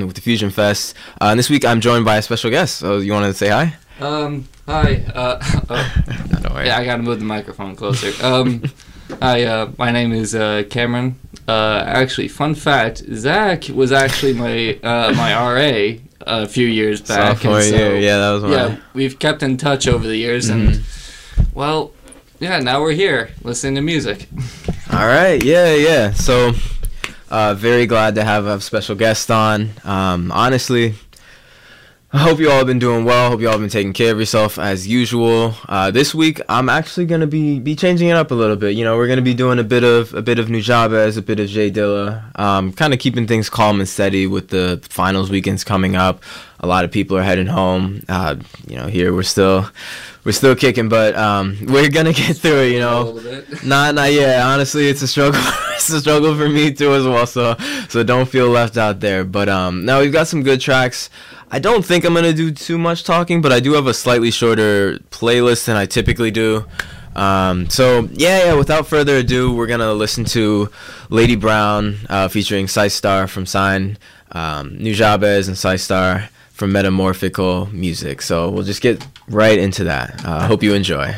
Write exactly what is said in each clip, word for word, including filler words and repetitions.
with the Fusion Fest. Uh, and this week I'm joined by a special guest. So you want to say hi? Um, hi. Uh, oh. no, no Yeah, I gotta move the microphone closer. Um, hi. Uh, my name is uh, Cameron. Uh, actually, fun fact: Zach was actually my uh, my R A a few years back. Sophomore so, year, yeah, that was one. Yeah, we've kept in touch over the years, Mm-hmm. and well, yeah, now we're here listening to music. All right, yeah, yeah. So, uh, very glad to have a special guest on. Um, honestly, I hope you all have been doing well. Hope you all have been taking care of yourself as usual. Uh, this week, I'm actually gonna be be changing it up a little bit. You know, we're gonna be doing a bit of a bit of Nujabes, a bit of J Dilla, um, kind of keeping things calm and steady with the finals weekends coming up. A lot of people are heading home. Uh, you know, here we're still we're still kicking, but um, we're gonna get through it. You know, not not yet. Honestly, it's a struggle. It's a struggle for me too as well. So so don't feel left out there. But um, now we've got some good tracks. I don't think I'm going to do too much talking, but I do have a slightly shorter playlist than I typically do. Um, so, yeah, yeah, without further ado, we're going to listen to Lady Brown uh, featuring Systar from Sign, um, Nujabes and Systar from Metamorphical Music. So we'll just get right into that. I uh, hope you enjoy.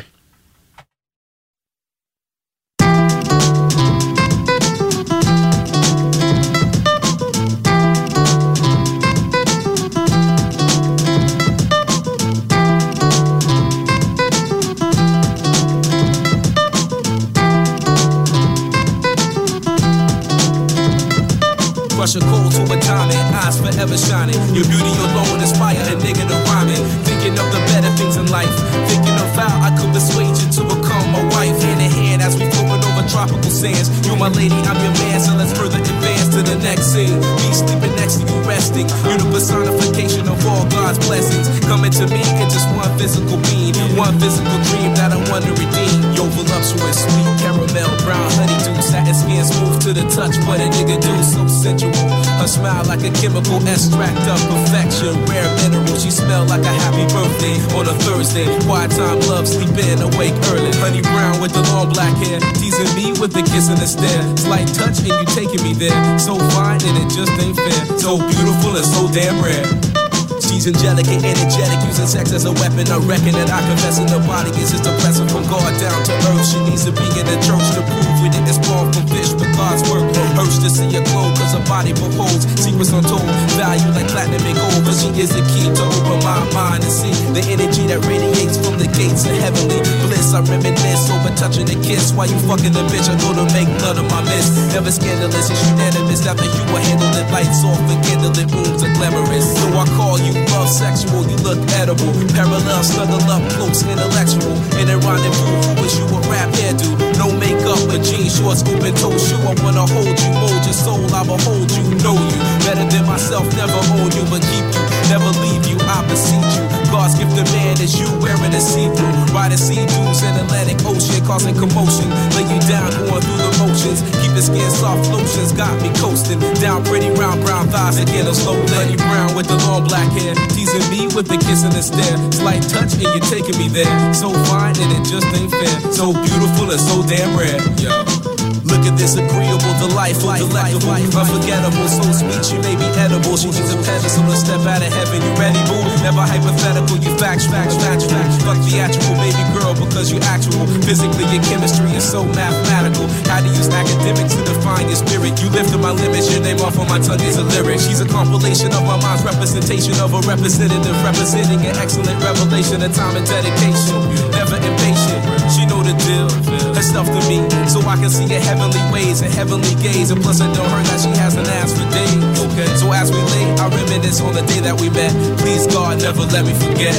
Rush a cold to a diamond, eyes forever shining. Your beauty alone inspire a nigga to rhyming. Thinking of the better things in life. Thinking of how I could persuade you to become my wife. Hand in hand as we floating over tropical sands. You're my lady, I'm your man, so let's further advance to the next scene. Me sleeping next to you resting. You're the personification of all God's blessings. Coming to me in just one physical being. One physical dream that I want to redeem. Yo, voluptuous, sweet caramel, brown honeydew. Satin skin smooth to the touch, what a nigga do, so sensual. Her smile like a chemical extract of perfection. Rare mineral, she smell like a happy birthday on a Thursday. Quiet time, love, sleep in, awake early. Honey brown with the long black hair, teasing me with the kiss and the stare. Slight touch and you taking me there. So fine and it just ain't fair. So beautiful and so damn rare. She's angelic and energetic, using sex as a weapon. I reckon that I confess in the body is just a blessing from God down to earth. She needs to be in the church to prove it. It's born from fish, but God's work. Urge to see her glow, cause her body beholds secrets untold. Value like platinum and gold, cause she is the key to open my mind and see the energy that radiates from the gates of heavenly bliss. I reminisce over touching a kiss while you fucking the bitch. I go to make none of my miss. Never scandalous, it's unanimous. After you were handling lights off and candlelit rooms are glamorous. So I call you love sexual, you look edible. Parallel, snuggle up, close, intellectual. In a rendezvous, wish you a rap hairdo. No makeup, but jeans, shorts, open toe shoe. I wanna hold you, mold your soul, I behold you, know you. Better than myself, never own you, but keep you. Never leave you, I beseech you. God's gift of man is you wearing a see-through. Riding sea dunes in Atlantic Ocean, causing commotion. Lay you down, going through the motions. Keep the skin soft lotions, got me coasting. Down pretty round brown thighs, again a slow lady brown with the long black hair. Teasing me with the kiss and the stare. Slight touch and you're taking me there. So fine and it just ain't fair. So beautiful and so damn rare. Yo. Look at this agreeable, delightful, delectable, unforgettable, so sweet she may be edible. She needs a pedestal to step out of heaven. You ready, boo? Never hypothetical, you facts, facts, facts, facts. Fuck theatrical, baby girl, because you actual. Physically, your chemistry is so mathematical. How to use academics to define your spirit. You lifted my limits, your name off on my tongue is a lyric. She's a compilation of my mind's representation of a representative, representing an excellent revelation of time and dedication. Never impatient, she know the deal. Her stuff to me, so I can see her heavenly ways and heavenly gaze. And plus I know her that she hasn't asked for days. Okay, so as we lay, I reminisce on the day that we met. Please God, never let me forget.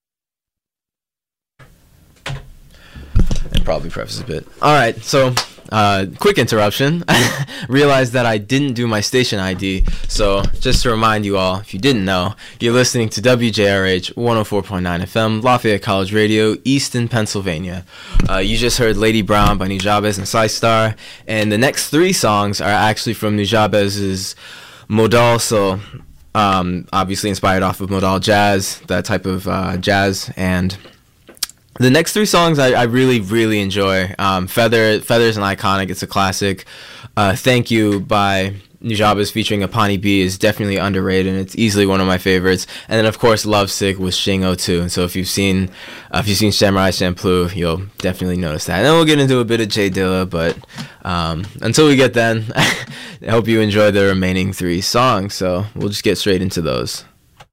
Probably preface a bit. All right, so Uh, quick interruption. Realized that I didn't do my station I D. So just to remind you all, if you didn't know, you're listening to W J R H one oh four point nine F M, Lafayette College Radio, Easton, Pennsylvania. Uh, you just heard Lady Brown by Nujabes and Psystar. And the next three songs are actually from Nujabes' Modal, so um, obviously inspired off of modal jazz, that type of uh, jazz. And the next three songs I, I really, really enjoy. Um, Feather, Feather's an iconic. It's a classic. Uh, Thank You by Nujabes featuring Apani B is definitely underrated, and it's easily one of my favorites. And then, of course, Lovesick with Shing oh two. And so if you've seen uh, if you've seen Samurai Champloo, you'll definitely notice that. And then we'll get into a bit of Jay Dilla, but um, until we get then, I hope you enjoy the remaining three songs. So we'll just get straight into those.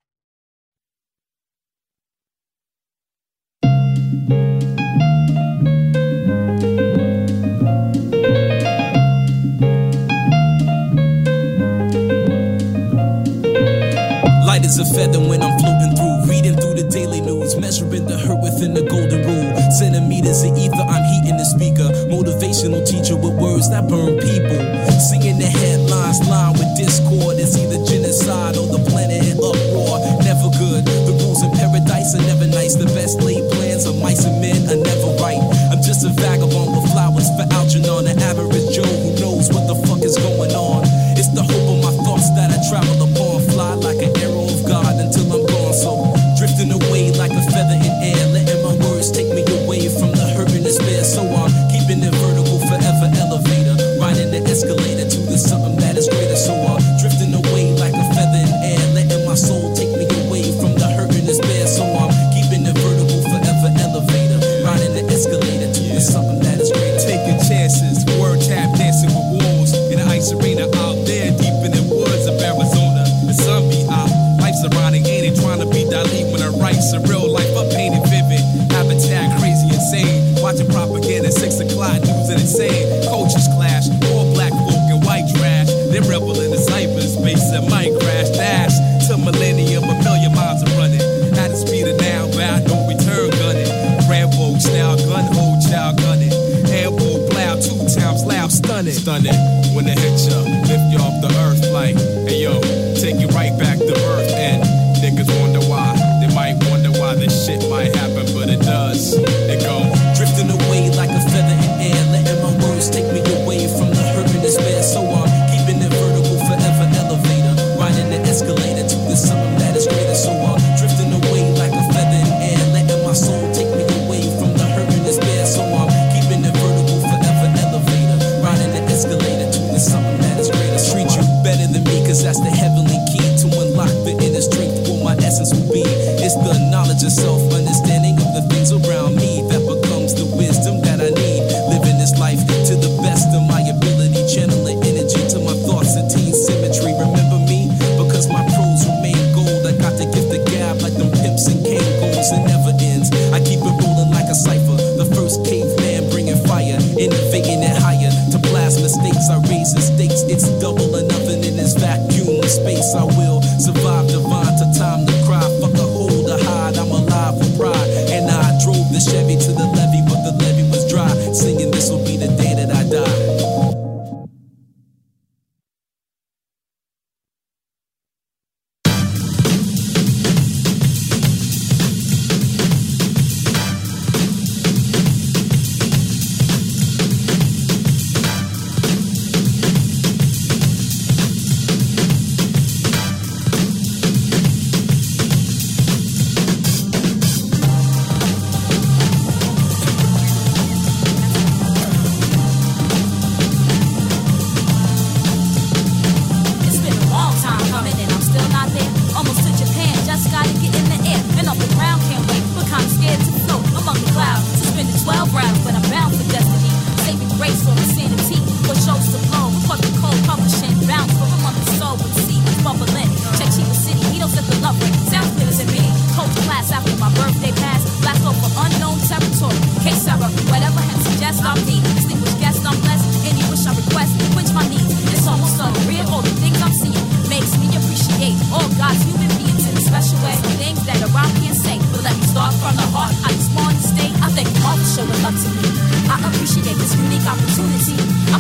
Light as a feather when I'm floating through, reading through the daily news, measuring the hurt within the golden rule. Centimeters of ether, I'm heating the speaker. Motivational teacher with words that burn people. Singing the headlines, line with discord. It's either genocide or the planet in uproar. Never good. The rules in paradise are never nice. The best laid plans of mice and men are never right. I'm just a vagabond with flowers for Algernon, an average Joe who knows what the fuck is going on. It's the hope of my thoughts that I travel upon. Fly like an arrow of God until I'm gone. So drifting away like a feather in air, letting my words take me away from the hurt and despair. So I'm keeping it vertical, forever elevator, riding the escalator to the something that is greater. So I'm drifting away like a feather in air, letting my soul take me away from the hurt and despair. So I'm keeping it vertical, forever elevator, riding the escalator to the something that is greater. Taking chances, word tap dancing with wolves in the ice arena out there deep in the woods of Arizona. The sun be out, life's ironic, ain't it? Trying to be Dali when I write surreal life, I painted vivid. Habitat crazy, insane. Watching propaganda, six o'clock news and insane. Cultures clash, all black folk and white trash. They rebel in the cyberspace that might crash. Dash to millennium, a million miles are running. At the speed of now, bound, no return gunning. Rambo, now gun, hold child gunning. Ambo, plow, two times loud, stunning. Stunning, when they hit ya, lift you off the earth like, hey yo, take you right back to earth. And niggas wonder why, they might wonder why this shit might happen, but it does. It go drifting away like a feather in air, letting my words take me away from the hurt and despair. So I'm keeping it vertical, forever elevator, riding the escalator to the something that is greater. So I'm drifting away like a feather in air, letting my soul take me away from the hurt and despair. So I'm keeping it vertical, forever elevator, riding the escalator to the something that is greater. Treat you better than me, cause that's the heavenly key to unlock the inner strength. What my essence will be, it's the knowledge of self, understanding of the things around me that becomes the wisdom that I need. Living this life to the best of my ability, channeling energy to my thoughts and teen symmetry. Remember me, because my prose remain gold. I got to give the gab like them pimps and cane goals. It never ends, I keep it rolling like a cipher. The first caveman bringing fire, innovating it higher to plasma states. I raise the stakes, it's double or nothing in this vacuum space. I will survive divine to time to cry. Fuck a hold or hide, I'm alive with pride. And I drove the Chevy to the levee, but the levee was dry. Singing this will be the day that I die. Showing love to me. I appreciate this unique opportunity.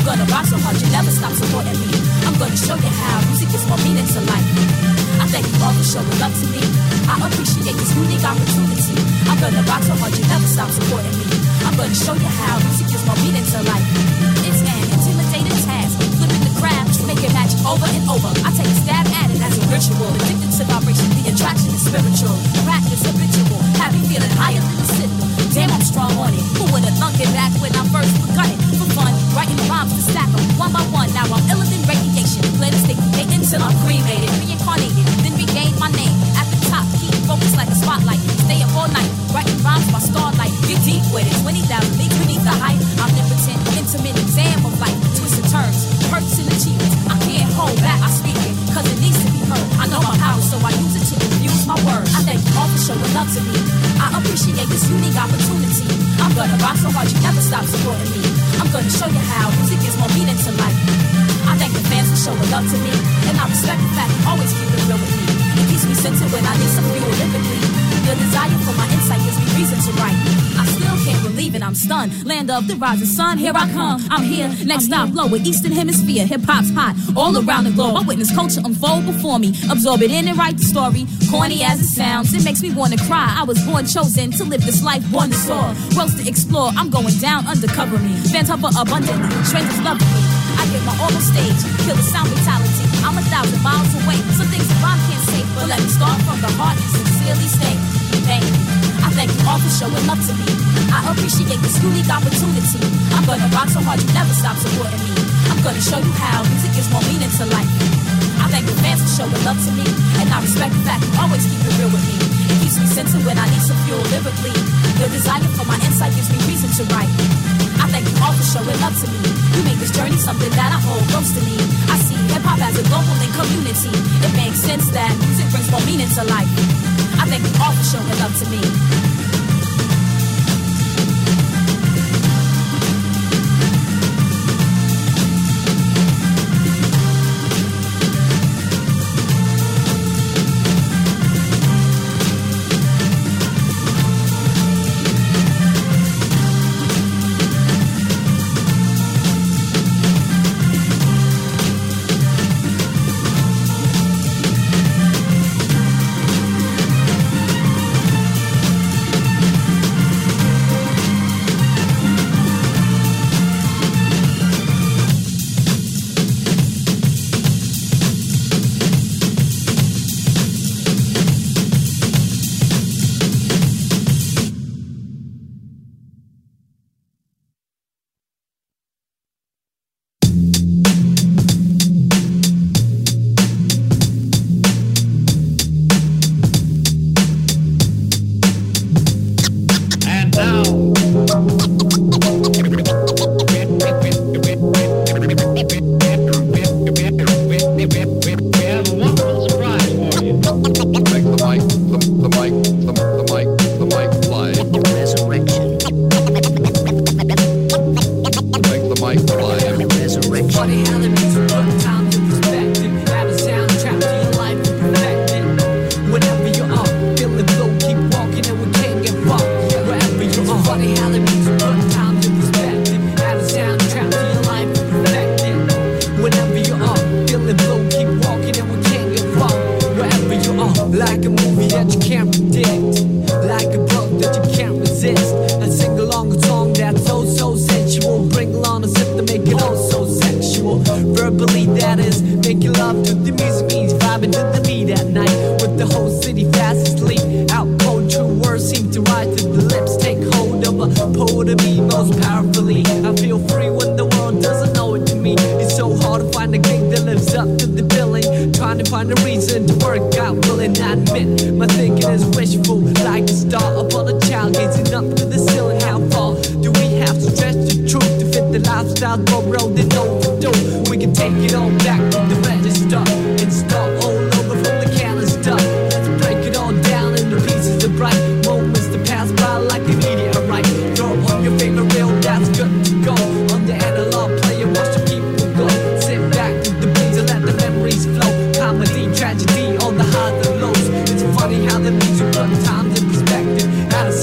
I'm gonna rock so hard you never stop supporting me. I'm gonna show you how music gives more meaning to life. I thank you all for showing love to me. I appreciate this unique opportunity. I'm gonna rock so hard you never stop supporting me. I'm gonna show you how music gives more meaning to life. It's an intimidating task, flipping the craft, making magic over and over. I take a stab at it as a ritual. Addicted to vibration, the attraction is spiritual. Practice habitual, have me feeling higher than the signal. Damn, I'm strong on it. Who would've thunk it back when I first begun it? For fun, writing rhymes to stack them one by one. Now I'm iller than radiation. Plan to stay creating till I'm cremated, reincarnated, then regain my name. At the top, keep focused like a spotlight. Stay up all night, writing rhymes by starlight. Get deep with it, twenty thousand leagues beneath the height. Omnipotent, intimate exam of life. Twisted turns, hurts and achievements. I can't hold back, I speak it, cause it needs to be heard. I know my power, so I use it to infuse my words. I thank you all for showing love to me. I appreciate this unique opportunity. I'm gonna rock so hard you never stop supporting me. I'm gonna show you how music gives more meaning to life. I thank the fans for showing love to me, and I respect the fact you always keep it real with me. It keeps me centered when I need some fuel lyrically. Your desire for my insight gives me reason to write. I still can't believe it, I'm stunned. Land of the rising sun, here I come. I'm here, next stop, lower Eastern Hemisphere. Hip hop's hot all around the globe. I witness culture unfold before me. Absorb it in and write the story. Corny as it sounds, it makes me wanna cry. I was born chosen to live this life, born to soar. Worlds to explore, I'm going down undercover me. Fans hover abundantly, strangers loving me. I get my all on stage, kill the sound fatality. I'm a thousand miles away, some things a rhyme can't say, but let me start from the heart and sincerely say thank you. I thank you all for showing love to me. I appreciate this unique opportunity. I'm gonna rock so hard you never stop supporting me. I'm gonna show you how music gives more meaning to life. I thank the fans for showing love to me, and I respect the fact you always keep it real with me. It keeps me centered when I need some fuel lyrically. Your desire for my insight gives me reason to write. I thank you all for showing love to me. You make this journey something that I hold close to me. I see hip-hop as a global link community. It makes sense that music brings more meaning to life. I thank you all for showing love to me.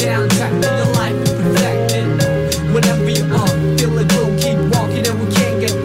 Whenever you are feeling low, keep walking and we can't get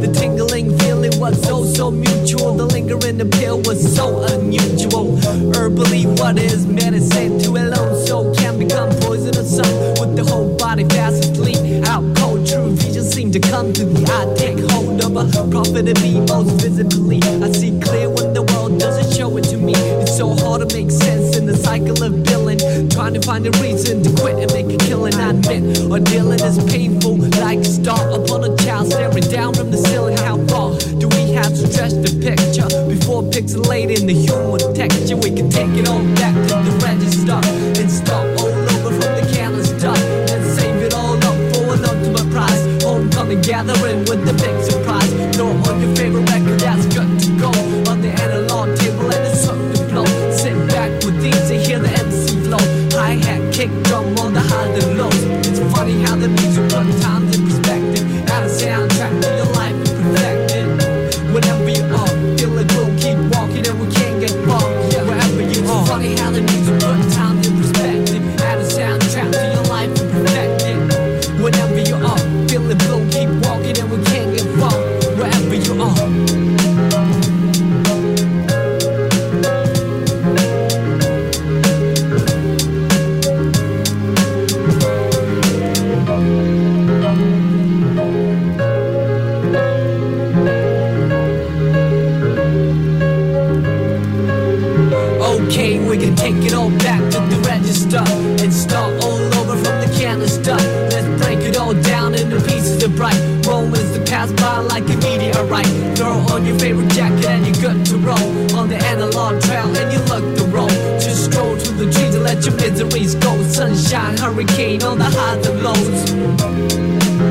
The tingling feeling was so, so mutual. The lingering appeal was so unusual. Herbally, what is medicine to a lone soul can become poisonous. Some with the whole body fast asleep. Out cold, true vision seem to come to the eye. Take hold of a prophet to be most visibly. I see clear when the world doesn't show it to me. It's so hard to make sense in the cycle of billing. Trying to find a reason to quit and make a killing. I admit, or dealing is painful. Like a star upon a child staring down from the ceiling. How far do we have to stretch the picture before pixelating the human texture? We can take it all back to the register and start all over from the canister and save it all up for an ultimate prize. Homecoming gathering with the big surprise. Throw on your favorite record that's good to go on the analog table and it's up to blow. Sit back with these and hear the M C flow. Hi-hat, kick drum on the highs and lows. It's funny how the music put times in perspective. Add a soundtrack to your life and perfect it. Whenever you are, feel it, we'll keep walking and we can't get far. Yeah, wherever you are. It's funny how the music put times in perspective. Add a soundtrack to your life and perfect it. Whenever you are, feel it, we'll keep walking and we can't get far. Wherever you are. Okay, we can take it all back to the register and start all over from the canister. Let's break it all down into pieces of bright moments that pass by like a meteorite. Throw on your favorite jacket and you're good to roll on the analog trail and you look the road. Just stroll through the trees and let your miseries go. Sunshine, hurricane on the highs and lows.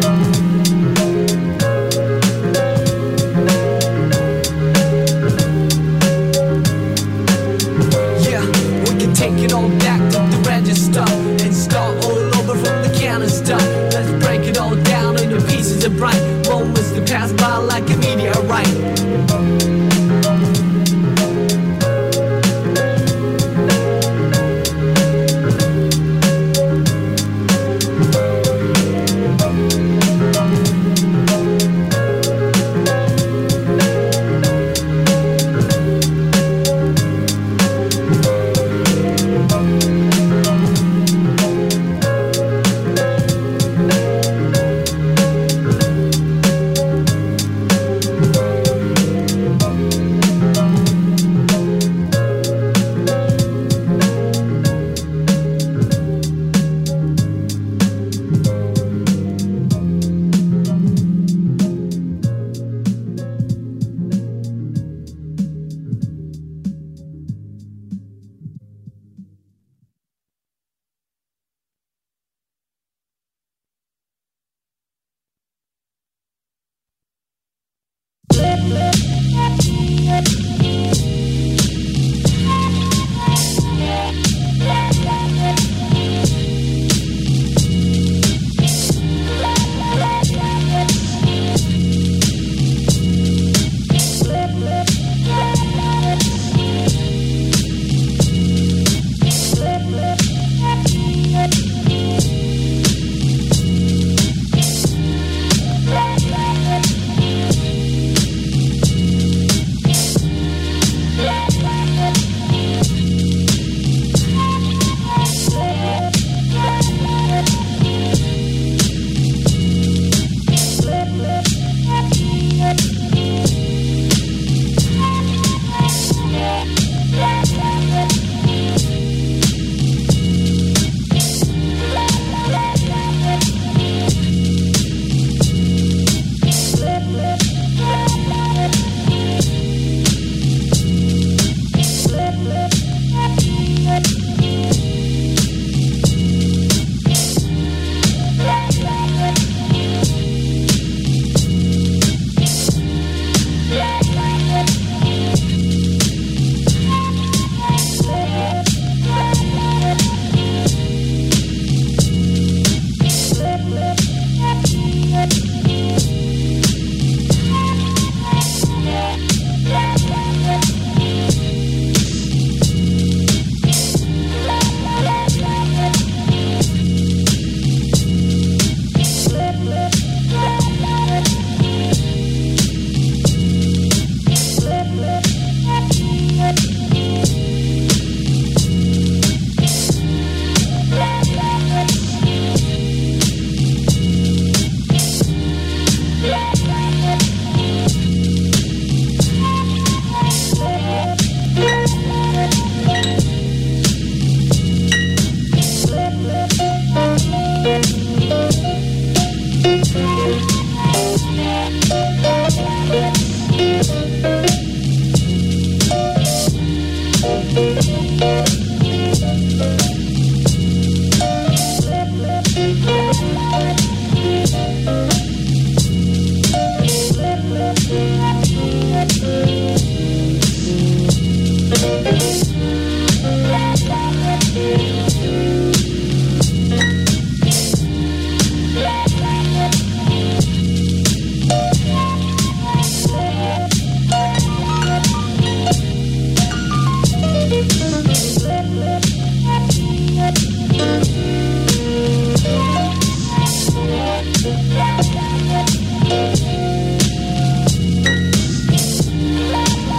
Take it all back to the register and start all over from the canister. Let's break it all down into pieces of bright moments that pass by like a meteorite.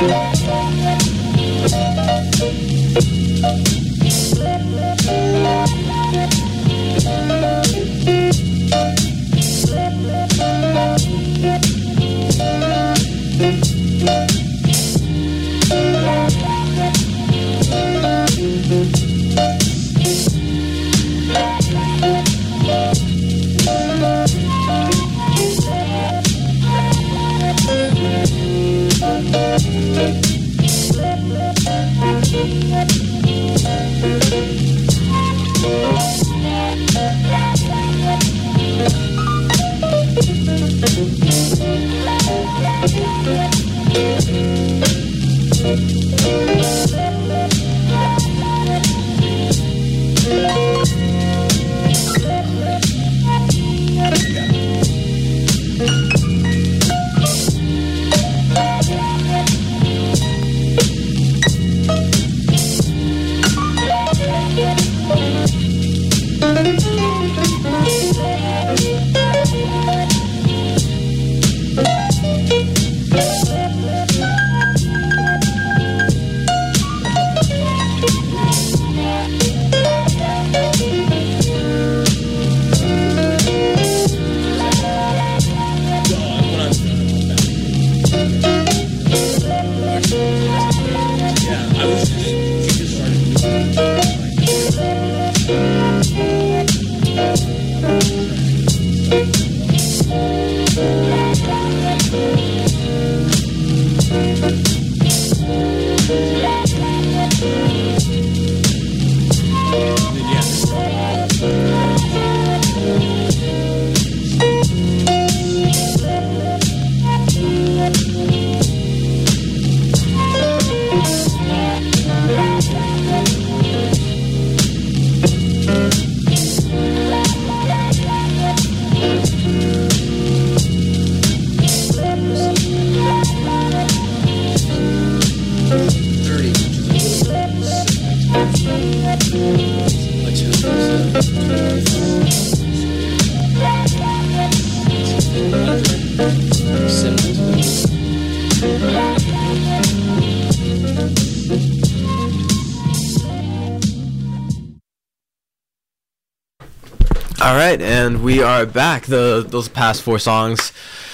All right, and we are back. The those past four songs,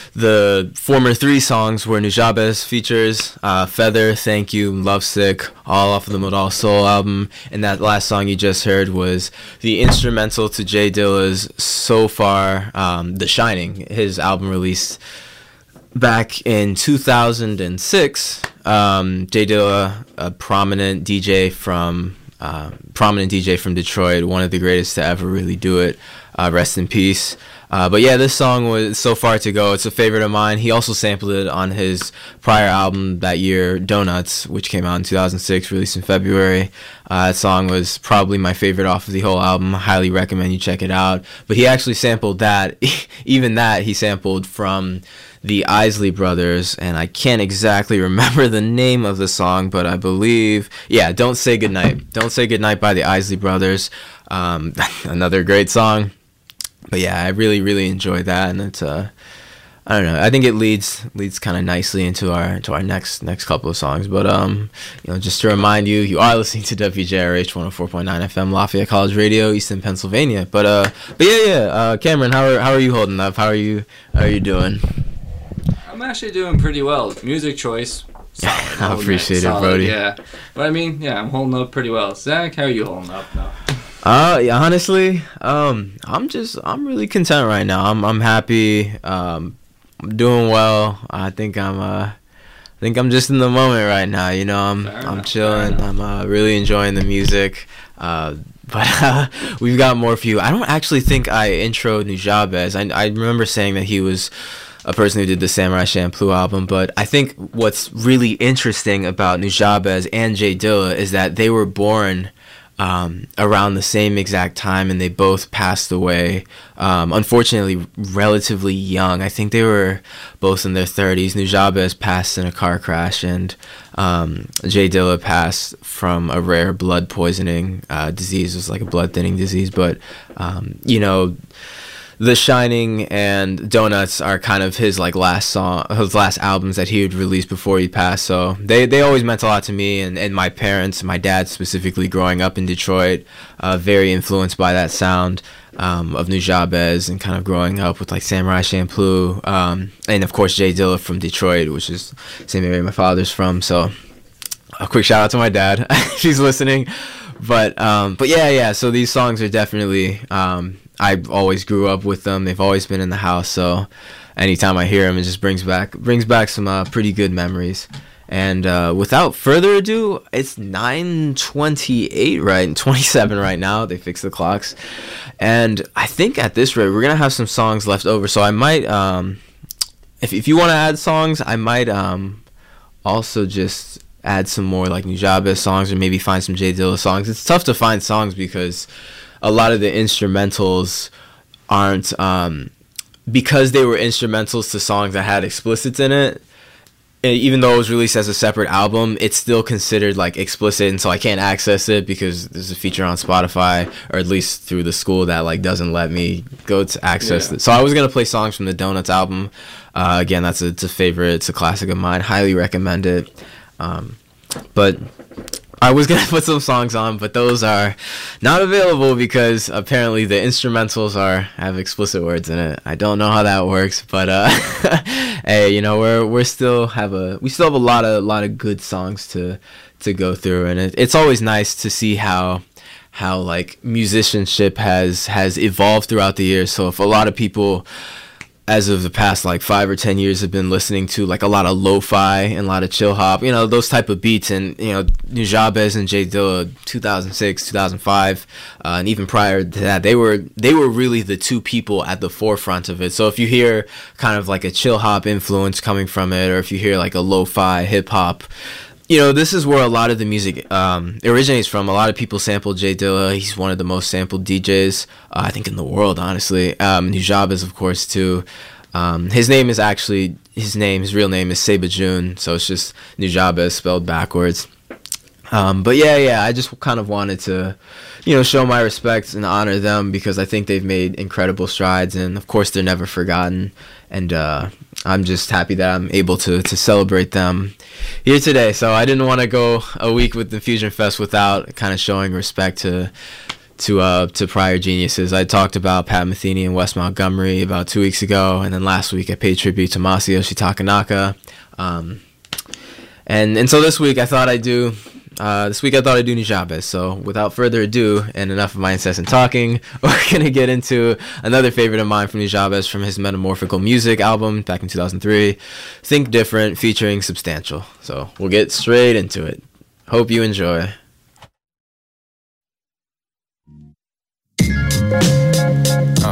the former three songs were Nujabes features, uh, Feather, Thank You, Lovesick, all off of the Modal Soul album. And that last song you just heard was the instrumental to Jay Dilla's So Far, um, The Shining, his album released back in two thousand six. Um, Jay Dilla, a prominent D J from uh, prominent D J from Detroit, one of the greatest to ever really do it. Uh, rest in peace. Uh, but yeah, this song was So Far To Go. It's a favorite of mine. He also sampled it on his prior album that year, Donuts, which came out in two thousand six, released in February. Uh, that song was probably my favorite off of the whole album. I highly recommend you check it out. But he actually sampled that. Even that he sampled from the Isley Brothers, and I can't exactly remember the name of the song, but I believe, yeah, Don't Say Goodnight. Don't Say Goodnight by the Isley Brothers. Um, another great song. But yeah, I really, really enjoyed that, and it's uh, I don't know. I think it leads leads kind of nicely into our into our next next couple of songs. But um, you know, just to remind you, you are listening to W J R H one oh four point nine F M, Lafayette College Radio, Easton, Pennsylvania. But uh, but yeah, yeah. Uh, Cameron, how are how are you holding up? How are you how are you doing? I'm actually doing pretty well. Music choice. Solid. I appreciate it, solid, Brody. Yeah, but I mean, yeah, I'm holding up pretty well. Zach, how are you holding up now? Uh, yeah, honestly, um, I'm just, I'm really content right now. I'm, I'm happy. Um, I'm doing well. I think I'm, uh, I think I'm just in the moment right now. You know, I'm, Fair I'm enough, chilling. I'm uh, really enjoying the music. Uh, but uh, we've got more for you. I don't actually think I introed Nujabes. I, I remember saying that he was a person who did the Samurai Champloo album, but I think what's really interesting about Nujabes and Jay Dilla is that they were born Um, around the same exact time, and they both passed away, um, unfortunately, relatively young. I think they were both in their thirties. Nujabes passed in a car crash, and um, Jay Dilla passed from a rare blood poisoning uh, disease. It was like a blood thinning disease, but, um, you know, The Shining and Donuts are kind of his like last song, his last albums that he would release before he passed. So they, they always meant a lot to me and, and my parents, my dad specifically, growing up in Detroit, uh, very influenced by that sound um, of Nujabes, and kind of growing up with like Samurai Champloo, um, and of course Jay Dilla from Detroit, which is the same area my father's from. So a quick shout out to my dad if he's listening. But um, but yeah, yeah. So these songs are definitely. Um, I always grew up with them. They've always been in the house. So anytime I hear them, it just brings back brings back some uh, pretty good memories. And uh, without further ado, it's nine twenty-eight, right? twenty-seven right now. They fixed the clocks. And I think at this rate, we're going to have some songs left over. So I might, um, if, if you want to add songs, I might um, also just add some more like Nujabes songs, or maybe find some Jay Dilla songs. It's tough to find songs because a lot of the instrumentals aren't, um, because they were instrumentals to songs that had explicits in it. Even though it was released as a separate album, it's still considered like explicit, and so I can't access it because there's a feature on Spotify, or at least through the school, that like doesn't let me go to access yeah. it. So I was gonna play songs from the Donuts album. Uh, again, that's a, it's a favorite, it's a classic of mine. Highly recommend it. Um, but I was going to put some songs on, but those are not available because apparently the instrumentals are have explicit words in it. I don't know how that works, but uh, hey, you know, we're we're still have a we still have a lot of lot of good songs to to go through, and it, it's always nice to see how how like musicianship has has evolved throughout the years. So if a lot of people, as of the past like five or ten years, have been listening to like a lot of lo-fi and a lot of chill hop, you know, those type of beats, and you know, Nujabes and Jay Dilla, two thousand six, two thousand five, uh, and even prior to that, they were they were really the two people at the forefront of it. So if you hear kind of like a chill hop influence coming from it, or if you hear like a lo-fi hip hop, you know, this is where a lot of the music um, originates from. A lot of people sample Jay Dilla. He's one of the most sampled D Js, uh, I think, in the world, honestly. Um, Nujabes, of course, too. Um, his name is actually, his name, his real name is Seba June, so it's just Nujabes spelled backwards. Um, but yeah, yeah, I just kind of wanted to, you know, show my respect and honor them because I think they've made incredible strides, and of course they're never forgotten. And uh, I'm just happy that I'm able to, to celebrate them here today. So I didn't want to go a week with the Fusion Fest without kind of showing respect to to uh, to prior geniuses. I talked about Pat Metheny and Wes Montgomery about two weeks ago, and then last week I paid tribute to Masayoshi Takanaka. Um, and and so this week I thought I'd do. Uh, this week I thought I'd do Nujabes. So without further ado, and enough of my incessant talking, we're going to get into another favorite of mine from Nujabes from his Metamorphical Music album back in two thousand three, Think Different, featuring Substantial. So we'll get straight into it. Hope you enjoy. Uh.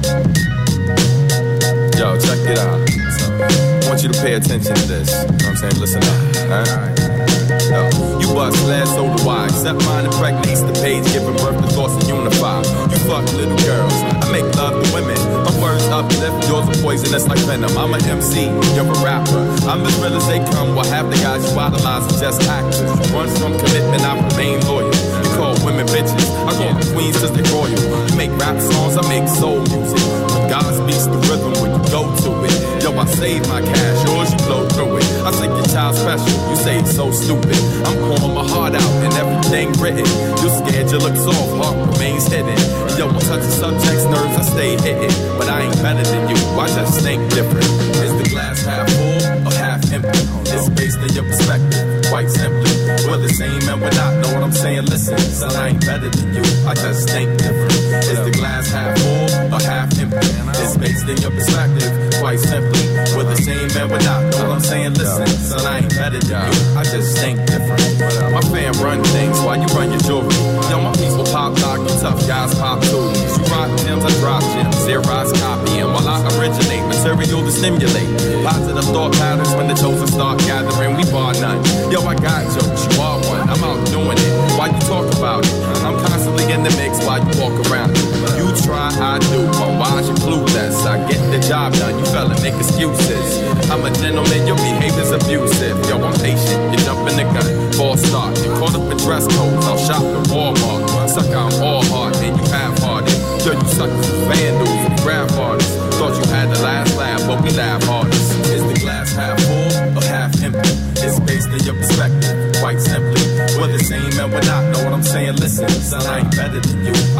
Yo, check it out. So, I want you to pay attention to this. You know what I'm saying? Listen up. Alright? Yo, you bust last, so do I. Except mine impregnates the page, giving birth to thoughts to unify. You fuck little girls, I make love to women. My words uplift, yours are poisonous like venom. I'm an M C, you're a rapper. I'm as real as they come, while half the guys you idolize are just actors. You run from commitment, I remain loyal. You call women bitches, I call them queens cause they royal. You make rap songs, I make soul music. When God speaks the rhythm, when you go to it. Yo, I save my cash, yours you blow through it. I think your child special, you say it's so stupid. I'm pouring my heart out and everything written. You're scared you look soft, heart remains hidden. Yo, I'm touching subjects, nerves, I stay hitting. But I ain't better than you, I just think different. Is the glass half full or half empty? It's based on your perspective, quite simply. We're the same and we're not, know what I'm saying? Listen, son, I ain't better than you, I just think different. Is the glass half full or half empty? It's based on your perspective, quite simply. We're the same and we're not, know what I'm saying? Listen, son, I ain't better than you, I just think different. My fam run things while you run your jewelry. Yo, my people pop lock, you tough guys pop tools. You rock gems, I drop gems, Xerox copying while I originate material to stimulate positive thought patterns when the chosen start gathering. We bar none. Yo, I got jokes, you are one. I'm out doing it while you talk about it. I'm constantly in the mix while you walk around it. You try, I do. I'm wise, you clueless. I get the job done. You fella make excuses. I'm a gentleman, your behavior's abusive. Yo, I'm patient. You jump in the gun, false start. You caught up in dress codes. I'll shop at Walmart. Suck out all hard and you half-hearted. Yo, you suck for vandals and grab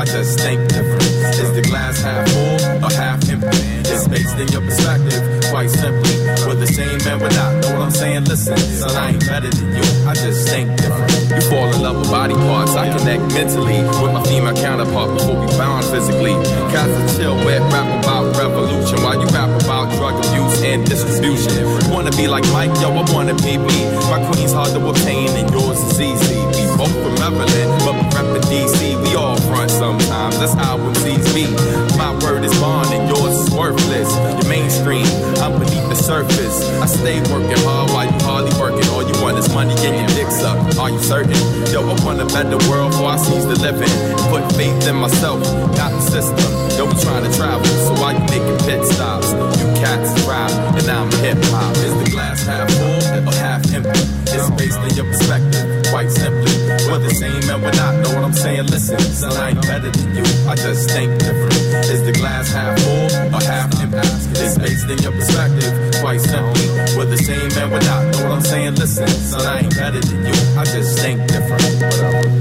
I just think different. Is the glass half full or half empty? It's based in your perspective, quite simply. We're the same man, we're not. Know what I'm saying? Listen, son, I ain't better than you. I just think different. You fall in love with body parts. I connect mentally with my female counterpart before we bound physically. Cats are chill, wet, rap about revolution while you rap about drug abuse and distribution. Wanna be like Mike? Yo, I wanna be me. My queen's hard to obtain and yours is easy. We both from Maryland, but we rep in D C. We all front sometimes, that's how M Cs be. My word is bond and yours is worthless. You're mainstream, I'm beneath the surface. I stay working hard while you hardly working. All you want is money and your dicks up. Are you certain? Yo, I want a better world before I seize the living. Put faith in myself, not the system. Yo, we trying to travel, so why you making pit stops? You cats rap, and I'm hip hop. Is the glass half full or half empty? It's based on your perspective, quite simply. We're the same and we're not. Know what I'm saying? Listen, son, I ain't better than you. I just think different. Is the glass half full or half empty? It's based in your perspective, quite simply. We're the same and we're not. Know what I'm saying? Listen, son, I ain't better than you. I just think different. Whatever.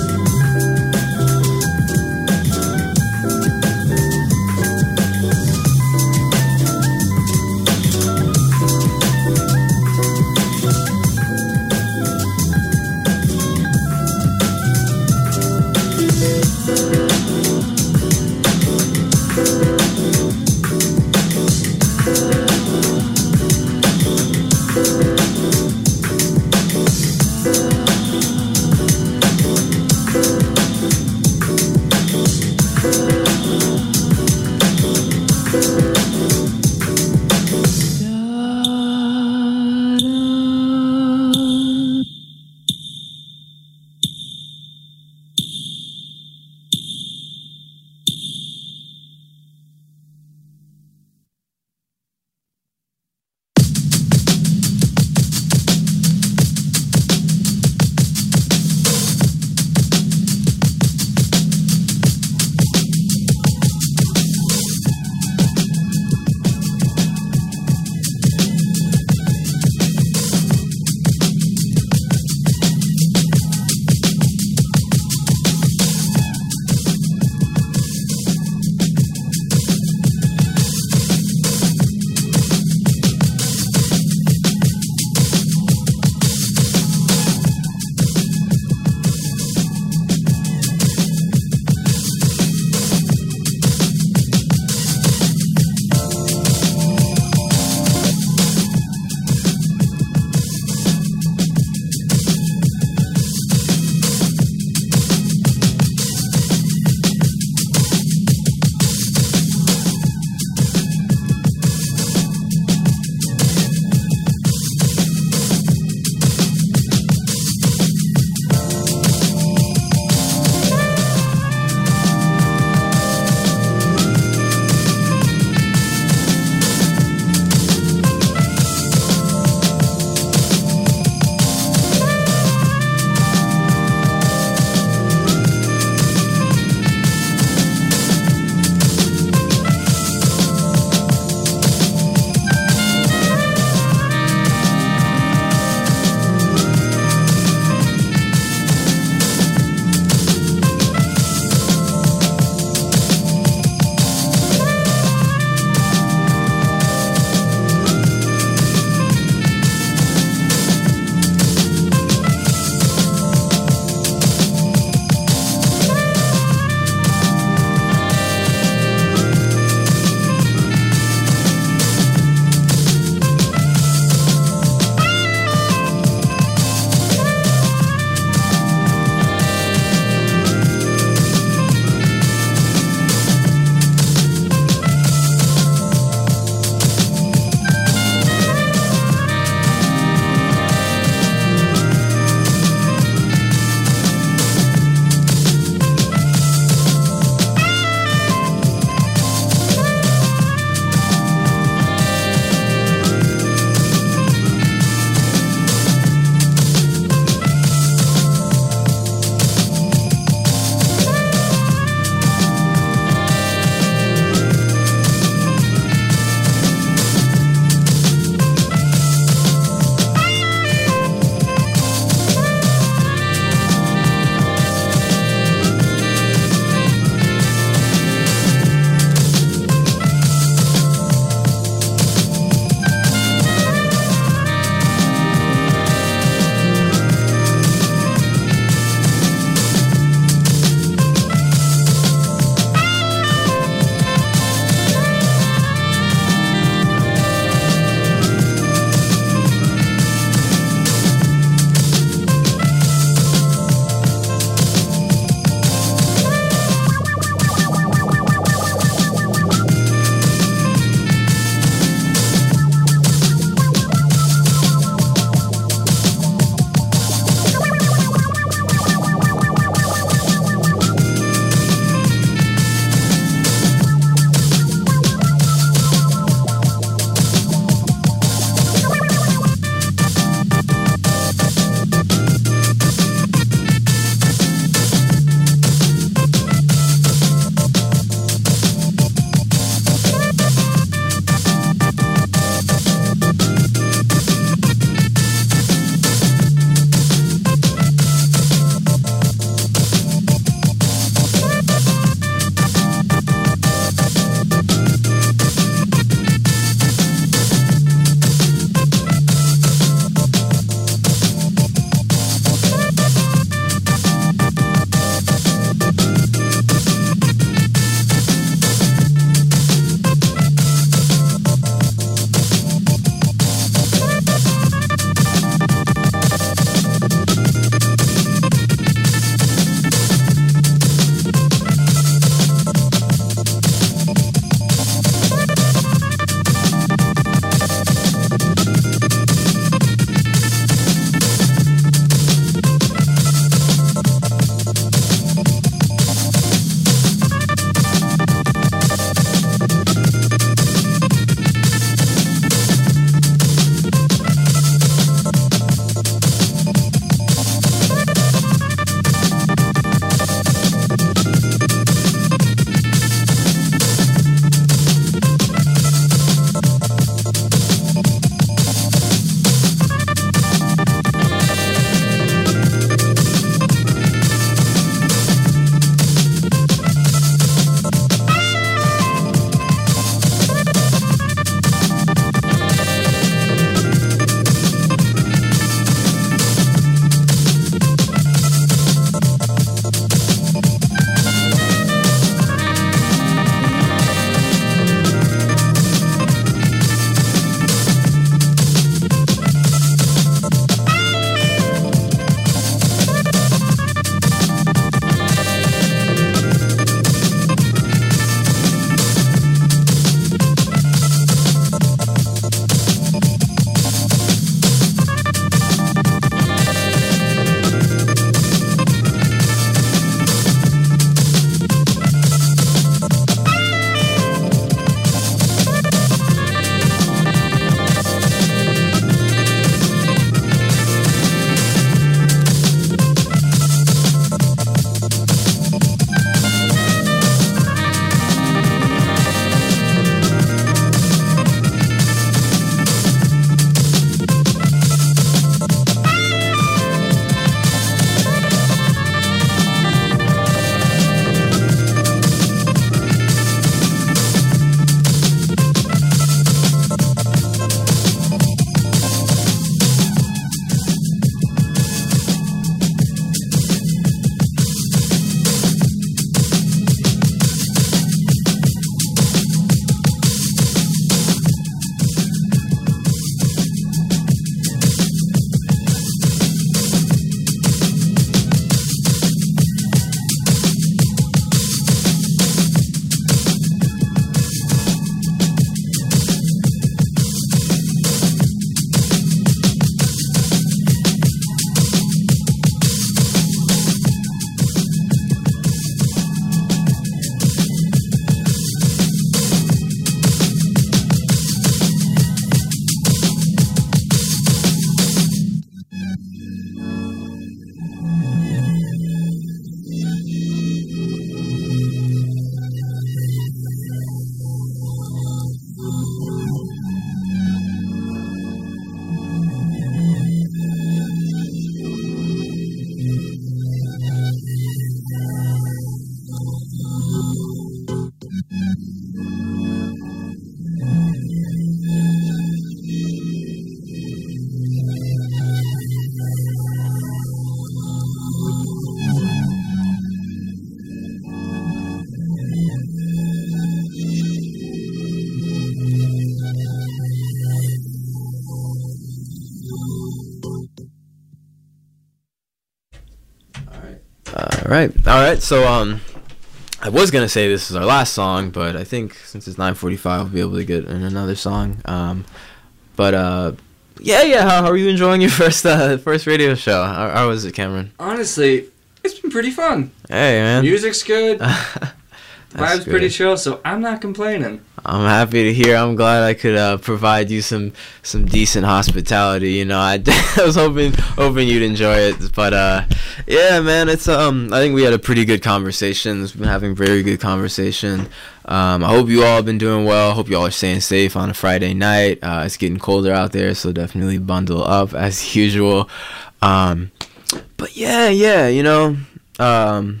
All right, all right. So um, I was gonna say this is our last song, but I think since it's nine forty-five, we'll be able to get in another song. Um, but uh, yeah, yeah. How, how are you enjoying your first uh first radio show? How, how was it, Cameron? Honestly, it's been pretty fun. Hey, man. Music's good. That's Vibe's pretty good. chill, so I'm not complaining. I'm happy to hear. I'm glad I could uh, provide you some some decent hospitality. You know, I, I was hoping hoping you'd enjoy it, but uh, yeah, man, it's um. I think we had a pretty good conversation. We've been having very good conversation. Um, I hope you all have been doing well. Hope you all are staying safe on a Friday night. Uh, it's getting colder out there, so definitely bundle up as usual. Um, but yeah, yeah, you know, um,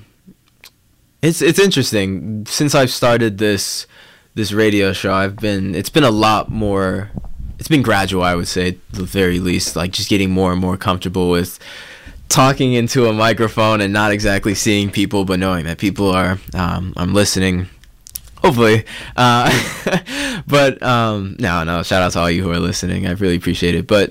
it's it's interesting since I've started this. this radio show. I've been it's been a lot more it's been gradual, I would say, at the very least, like just getting more and more comfortable with talking into a microphone and not exactly seeing people, but knowing that people are um I'm listening, hopefully. uh but um no no shout out to all you who are listening. I really appreciate it. But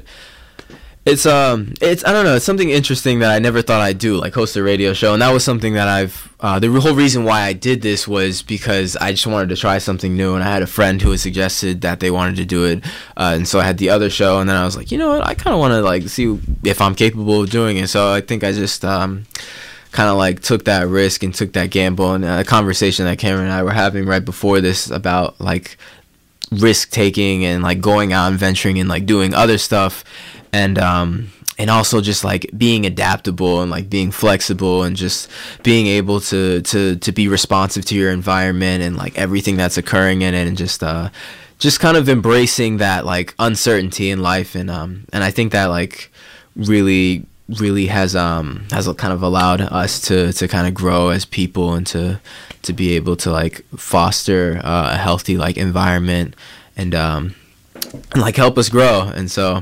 It's um, it's I don't know. It's something interesting that I never thought I'd do, like host a radio show, and that was something that I've. Uh, the whole reason why I did this was because I just wanted to try something new, and I had a friend who had suggested that they wanted to do it, uh, and so I had the other show, and then I was like, you know what, I kind of want to like see if I'm capable of doing it. So I think I just um, kind of like took that risk and took that gamble, and a conversation that Cameron and I were having right before this about like risk taking and like going out and venturing and like doing other stuff. And um and also just like being adaptable and like being flexible and just being able to to to be responsive to your environment and like everything that's occurring in it, and just uh just kind of embracing that like uncertainty in life. And um and I think that like really really has um has kind of allowed us to to kind of grow as people, and to to be able to like foster uh, a healthy like environment, and um and like help us grow. And so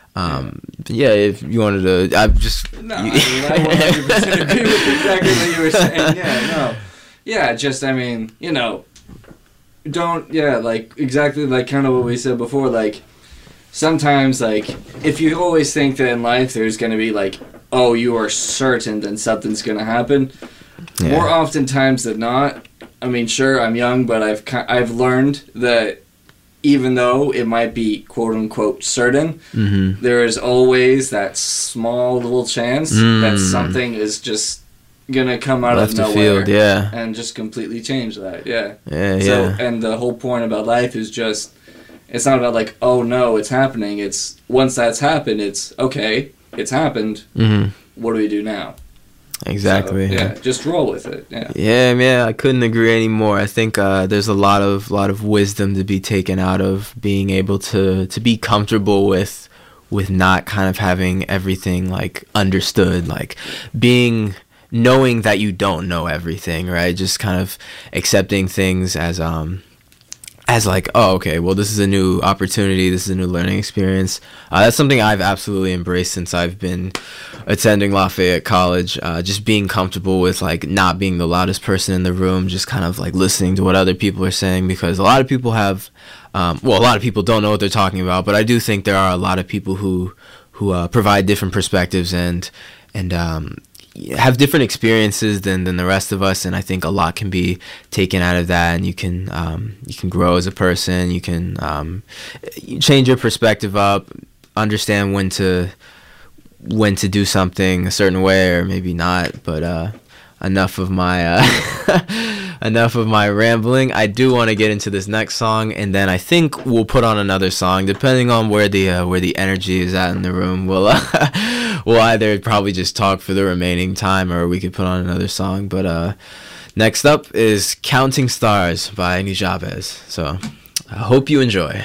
Um, yeah, if you wanted to, I'm just. No, I mean, I one hundred percent agree with exactly what you were saying. Yeah, no. Yeah, just, I mean, you know, don't, yeah, like, exactly like kind of what we said before, like, sometimes, like, if you always think that in life there's going to be, like, oh, you are certain that something's going to happen, yeah. More oftentimes than not, I mean, sure, I'm young, but I've I've learned that even though it might be quote-unquote certain, mm-hmm. there is always that small little chance mm. that something is just going to come out Left of nowhere field, yeah. and just completely change that, yeah. Yeah, so, yeah. And the whole point about life is just, it's not about like, oh no, it's happening. It's, once that's happened, it's, okay, it's happened. Mm-hmm. What do we do now? Exactly. So, yeah, just roll with it. Yeah. Yeah, man, I couldn't agree anymore. I think uh, there's a lot of lot of wisdom to be taken out of being able to to be comfortable with with not kind of having everything like understood, like being knowing that you don't know everything, right? Just kind of accepting things as um as like, oh, okay, well, this is a new opportunity, this is a new learning experience. Uh, that's something I've absolutely embraced since I've been attending Lafayette College, uh, just being comfortable with like not being the loudest person in the room, just kind of like listening to what other people are saying, because a lot of people have, um, well, a lot of people don't know what they're talking about, but I do think there are a lot of people who, who uh, provide different perspectives and, and, um, have different experiences than, than the rest of us, and I think a lot can be taken out of that, and you can um, you can grow as a person. You can um, change your perspective up, understand when to when to do something a certain way or maybe not. But uh, enough of my uh, enough of my rambling. I do want to get into this next song, and then I think we'll put on another song depending on where the uh, where the energy is at in the room. We'll uh, we'll either probably just talk for the remaining time, or we could put on another song. But uh, next up is Counting Stars by Nujabes. So I hope you enjoy.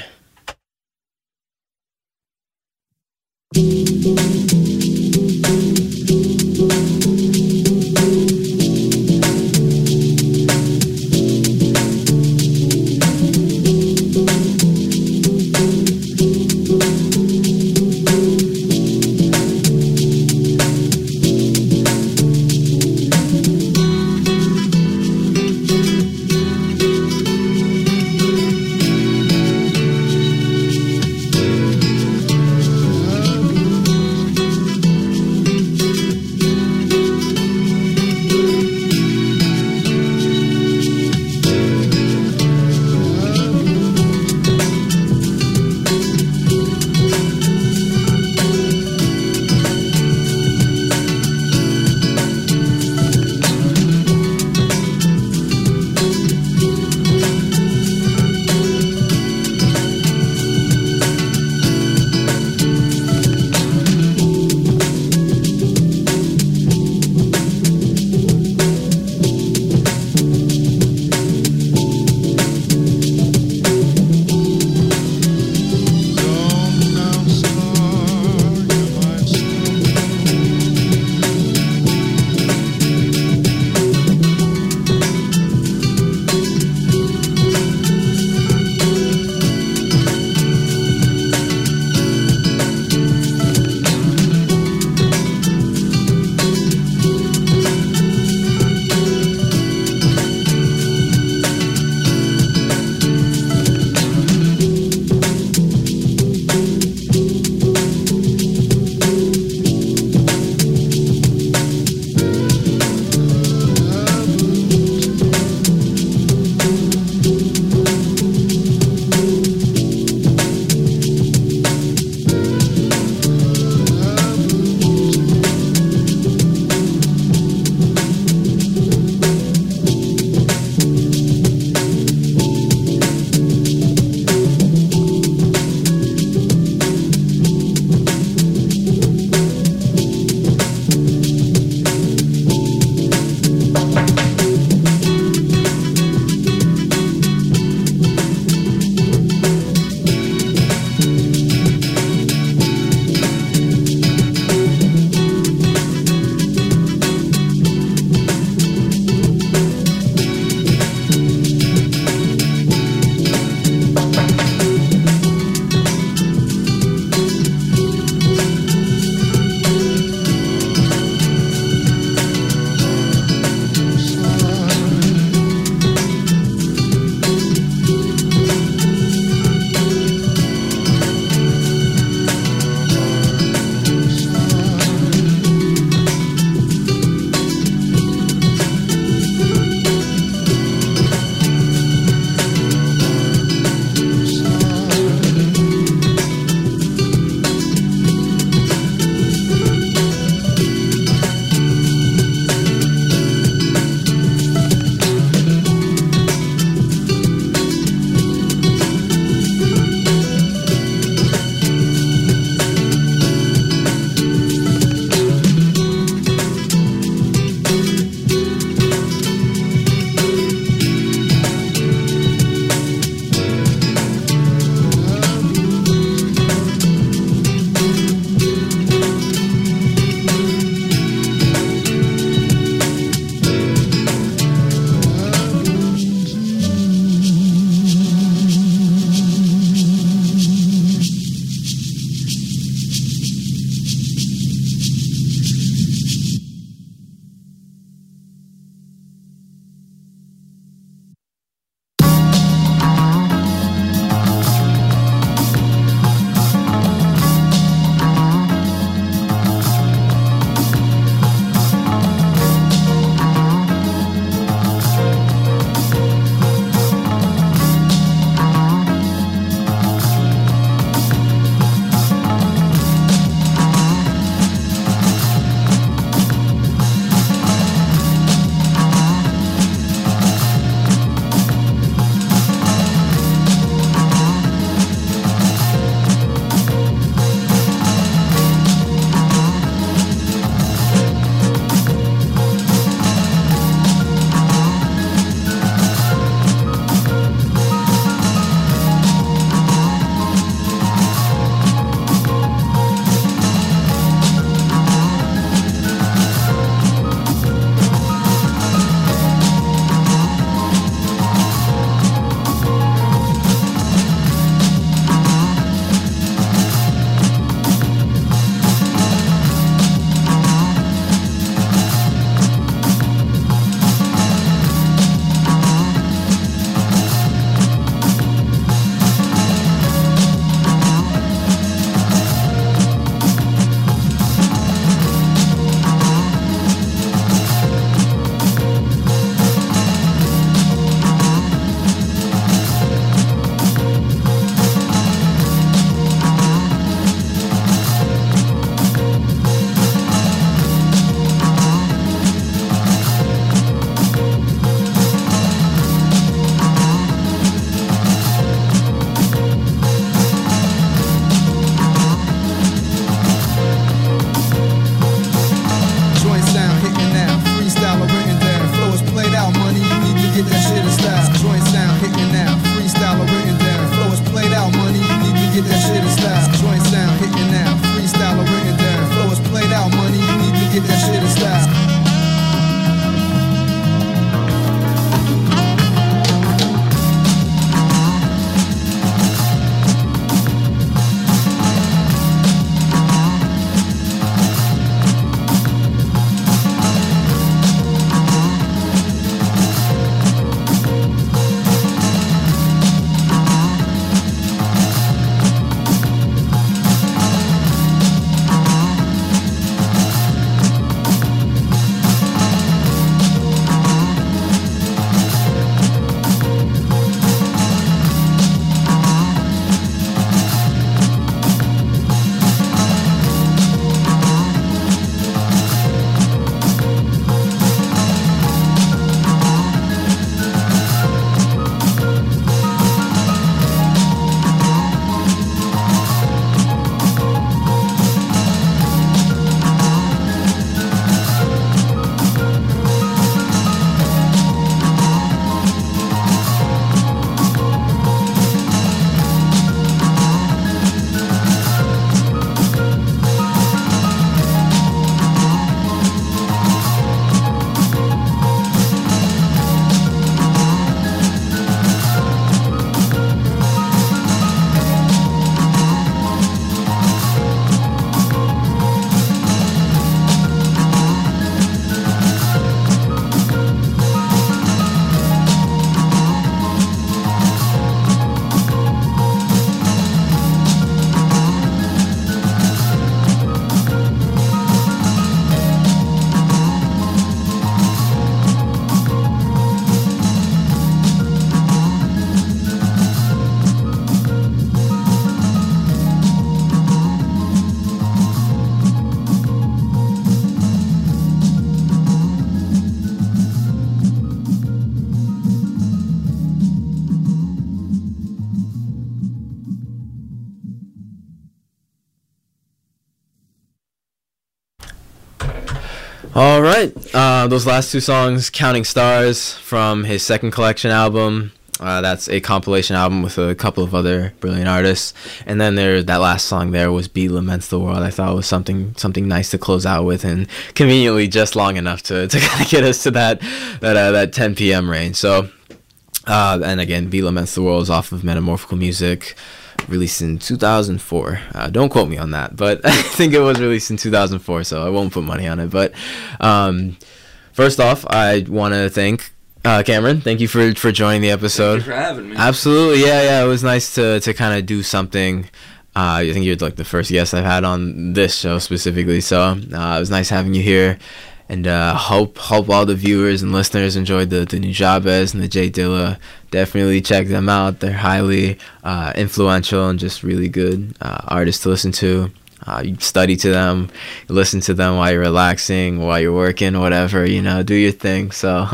All right, uh, those last two songs, Counting Stars from his second collection album. Uh, that's a compilation album with a couple of other brilliant artists. And then there, that last song there was "Be Laments the World." I thought was something something nice to close out with, and conveniently just long enough to, to kind of get us to that that uh, that ten p.m. range. So, uh, and again, "Be Laments the World" is off of Metamorphical Music, released in two thousand four. Uh, don't quote me on that, but I think it was released in two thousand four, so I won't put money on it. But um, first off, I want to thank uh, Cameron. Thank you for, for joining the episode. Thank you for having me. Absolutely, yeah, yeah. It was nice to, to kind of do something. Uh, I think you're like the first guest I've had on this show specifically, so uh, it was nice having you here. And uh, hope hope all the viewers and listeners enjoyed the, the Nujabes and the Jay Dilla. Definitely check them out. They're highly uh, influential and just really good uh, artists to listen to. Uh, you study to them, you listen to them while you're relaxing, while you're working, whatever, you know, do your thing. So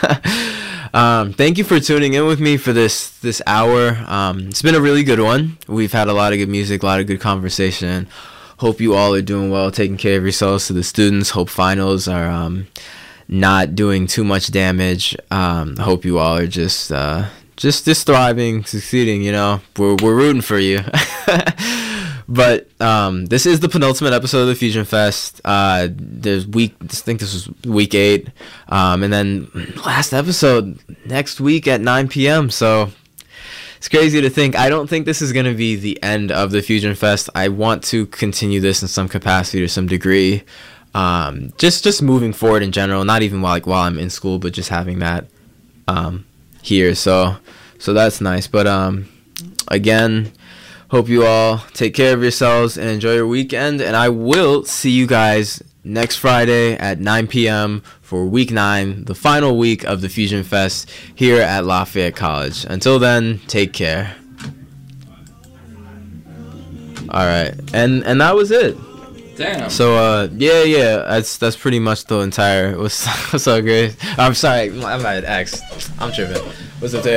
um, thank you for tuning in with me for this, this hour. Um, it's been a really good one. We've had a lot of good music, a lot of good conversation. Hope you all are doing well, taking care of yourselves. To the students, hope finals are um, not doing too much damage. Um, hope you all are just, uh, just, just thriving, succeeding. You know, we're we're rooting for you. But um, this is the penultimate episode of the Fusion Fest. Uh, there's week, I think this was week eight, um, and then last episode next week at nine p.m. So. It's crazy to think. I don't think this is going to be the end of the Fusion Fest. I want to continue this in some capacity to some degree. Um, just just moving forward in general, not even while like while I'm in school, but just having that um, here. So so that's nice. But um, again, hope you all take care of yourselves and enjoy your weekend. And I will see you guys next Friday at nine p.m. for week nine, the final week of the Fusion Fest here at Lafayette College. Until then, take care. All right, and and that was it. Damn. So uh, yeah, yeah, that's that's pretty much the entire. What's what's so great? I'm sorry, I'm at X. I'm tripping. What's up, Taylor?